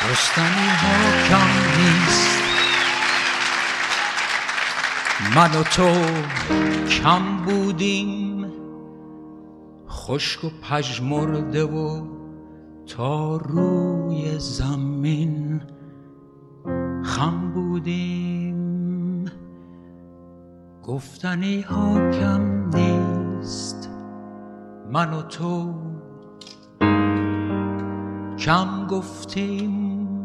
رستنی ها کم نیست، من و تو کم بودیم، خشک و پژمرده و تا روی زمین خم بودیم. گفتنی ها کم نیست، من و تو کم گفتیم،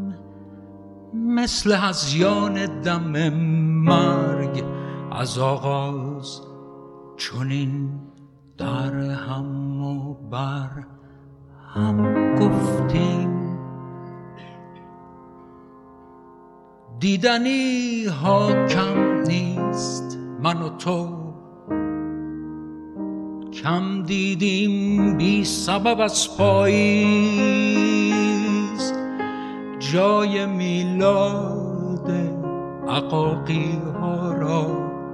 مثل هذیان دم مرگ از آغاز چنین در هم و بر هم گفتیم. دیدنی ها کم نیست، من و تو کم دیدیم بی سبب از پاییز، جای میلاد عقاقی ها را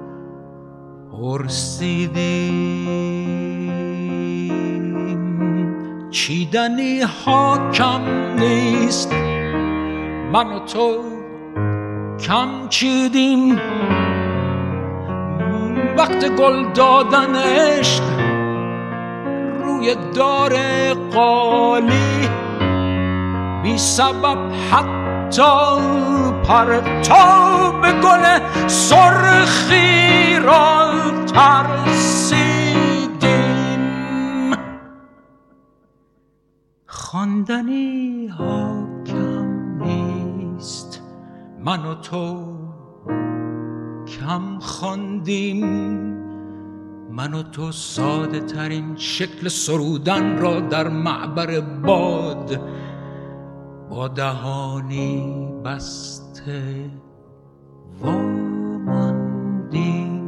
پرسیدیم. چیدنی ها کم نیست، من و تو کم چیدیم، وقت گل دادن عشق روی دار قالی، بی سبب حتی پرتاب گل سرخی را ترسیدیم. خواندنی ها کم نیست، من و تو کم خواندیم، من و تو ساده ترین شکل سرودن را در معبر باد با دهانی بسته واماندیم.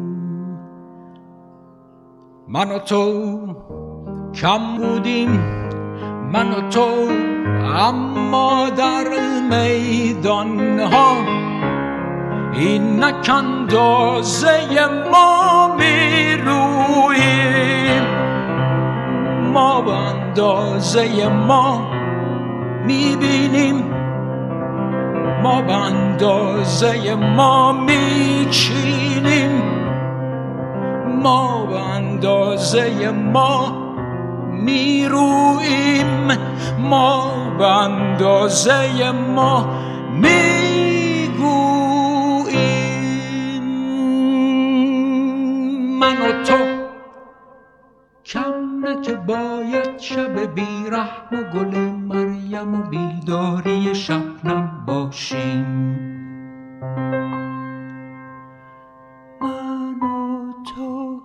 من و تو کم بودیم، من و تو، اما در میدان ها اینک اندازه ما می رویم، ما به اندازه ما می بینیم، ما به اندازه ما می چینیم، ما به اندازه ما می رویم، ما به اندازه ما می گوییم. من و تو کم نه که باید شب بیرحم و گل مریم و بیداری شبنم باشیم. من و تو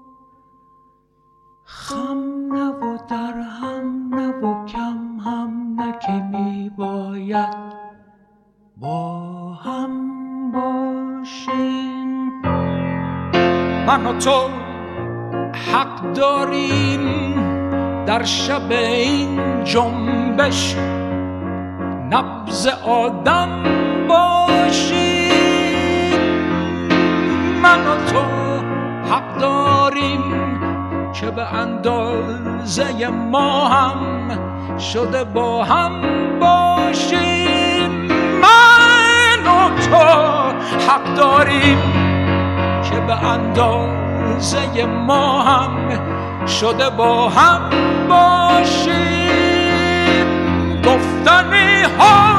خم نه و در هم نه و کم هم نه که می باید با هم باشیم. من و تو حق داریم در شب این جنبش نبض آدم باشیم. من و تو حق داریم که به اندازه ما هم شده با هم باشیم. من و تو حق داریم که به اندازه ما هم شده با هم باشیم. گفتنی ها